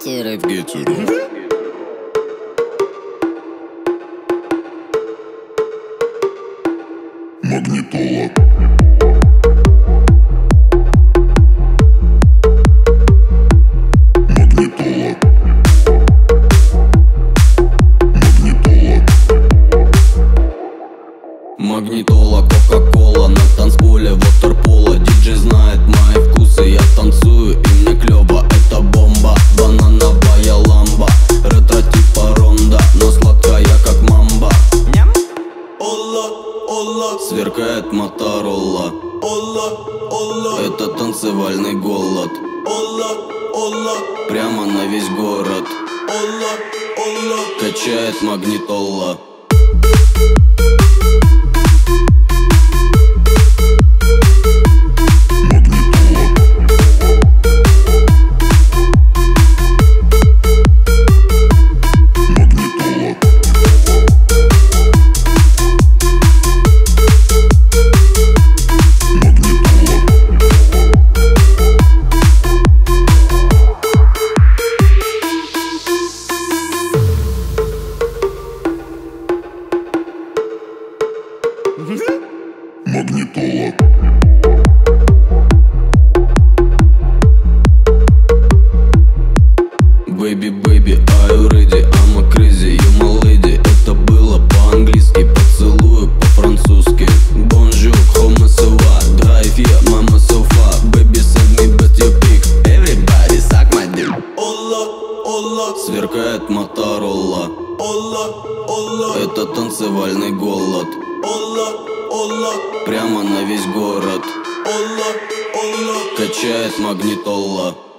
Магнитола. Магнитола, кока-кола на танцполе ватерпола. Диджей знает мои вкусы, я танцую и мне клёво. Это бомба, банановая ламба. Ретро типа ронда, но сладкая как мамба. Сверкает Моторола. Это танцевальный голод. Прямо на весь город качает магнитола. Магнитола. Baby, baby, are you ready? I'm a crazy, you my lady. Это было по-английски, поцелую по-французски. Bonjour, comment ça va? Drive here, mama so far. Baby, send me back your pic. Everybody suck my dick. Сверкает Моторола. Это танцевальный голод. Прямо на весь город качает магнитола.